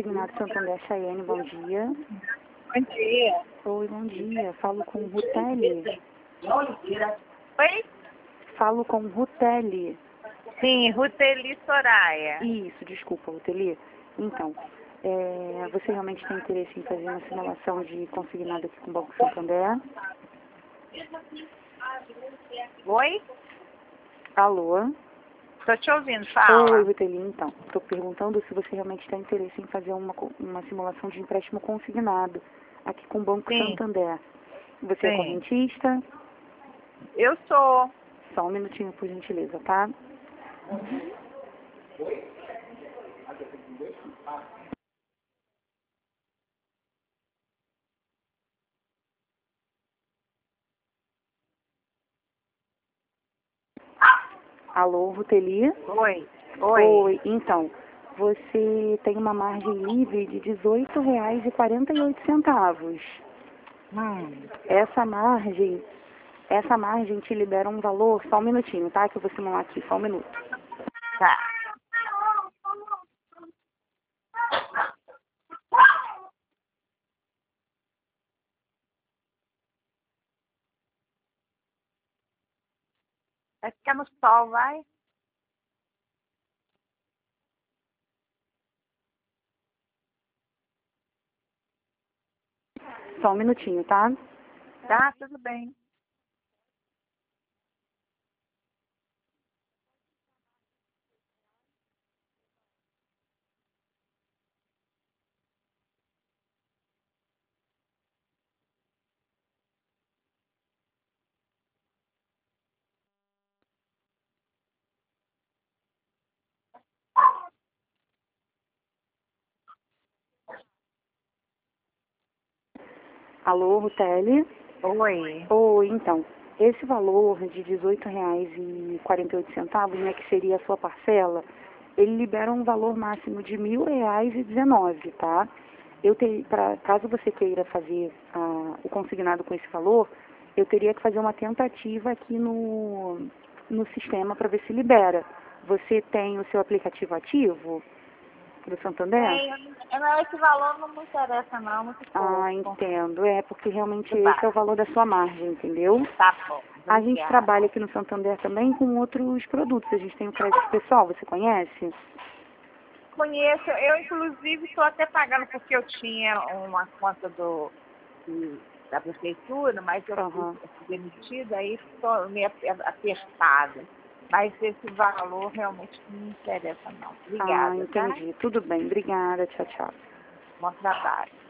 Consignado Santander Chayenne, bom dia. Bom dia. Oi, bom dia. Falo com Rutelli. Oi? Falo com Rutelli. Sim, Ruteli Soraya. Isso, desculpa, Rutelli. Então, você realmente tem interesse em fazer uma simulação de consignado aqui com o Banco Santander? Oi? Alô? Tô te ouvindo, fala. Oi, Rutelli, então. Estou perguntando se você realmente tem interesse em fazer uma simulação de empréstimo consignado aqui com o Banco Sim. Santander. Você é Sim. correntista? Eu sou. Só um minutinho, por gentileza, tá? Alô, Rutelli? Oi. Oi, então, você tem uma margem livre de R$ 18,48. Essa margem te libera um valor, só um minutinho, tá? Que eu vou simular aqui, só um minuto. Tá. Vai ficar no sol, vai? Só um minutinho, tá? Tá, tudo bem. Alô, Rutelli? Oi. Oi, então, esse valor de R$ 18,48, né, que seria a sua parcela, ele libera um valor máximo de R$ 1.000,19, tá? Caso você queira fazer o consignado com esse valor, eu teria que fazer uma tentativa aqui no sistema para ver se libera. Você tem o seu aplicativo ativo do Santander? Esse valor não me interessa, não. Muito pouco. Ah, entendo. É, porque realmente Tá. esse é o valor da sua margem, entendeu? Tá bom. A gente Obrigada. trabalha aqui no Santander também com outros produtos. A gente tem o crédito pessoal, você conhece? Conheço. Eu, inclusive, estou até pagando porque eu tinha uma conta da prefeitura, mas eu fui Aham. demitida, aí estou meio apertada. Mas esse valor realmente não me interessa, não. Ah, Obrigada, tá? entendi. Tudo bem. Obrigada. Tchau, tchau. Bom trabalho.